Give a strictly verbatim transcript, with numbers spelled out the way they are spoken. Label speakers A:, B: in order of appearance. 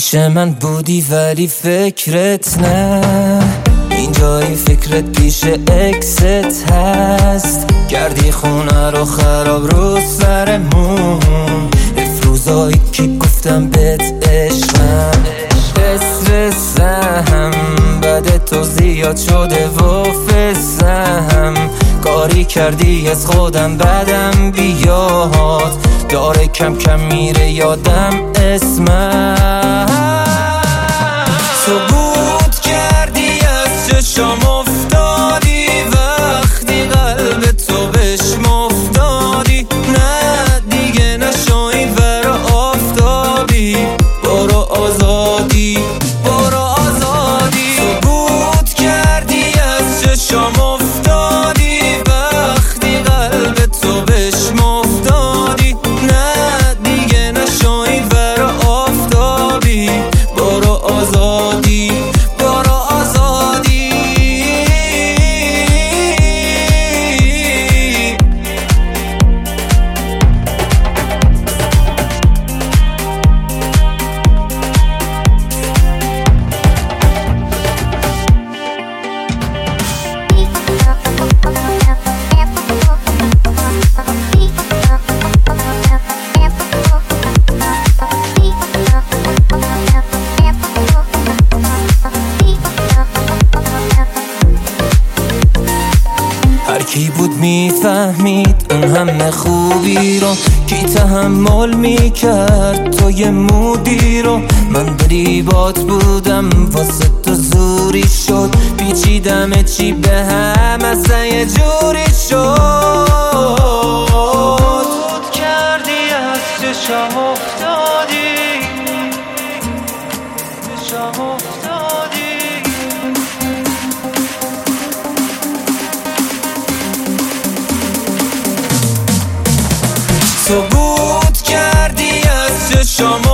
A: پیش من بودی ولی فکرت نه، اینجایی فکرت پیش اکست هست. کردی خونه رو خراب رو سرمون، افروزایی که گفتم بهت عشقم. استرسم بعد تو زیاد شده و فسم، کاری کردی از خودم بدم بیاد، داره کم کم میره یادم اسمم. ثبوت کردی از چشام افتادی، وقتی قلب تو بهش مفتادی. نه دیگه نشوی ور آفتابی، برو آزادی برو آزادی. ثبوت کردی از چشام افتادی، وقتی قلب تو بهش مفتادی. نه دیگه نشوی ور آفتابی، برو آزادی برو آزادی. هر کی بود میفهمید اون همه خوبی رو، کی تحمل میکرد تو یه مودی رو. من دریبات بودم واسه تو زوری شد، پیچیدم چی به هم اصلا یه جوری شد. بود کردی از چشم افتادی، چشم افتادی. ثبوت کردی از چشم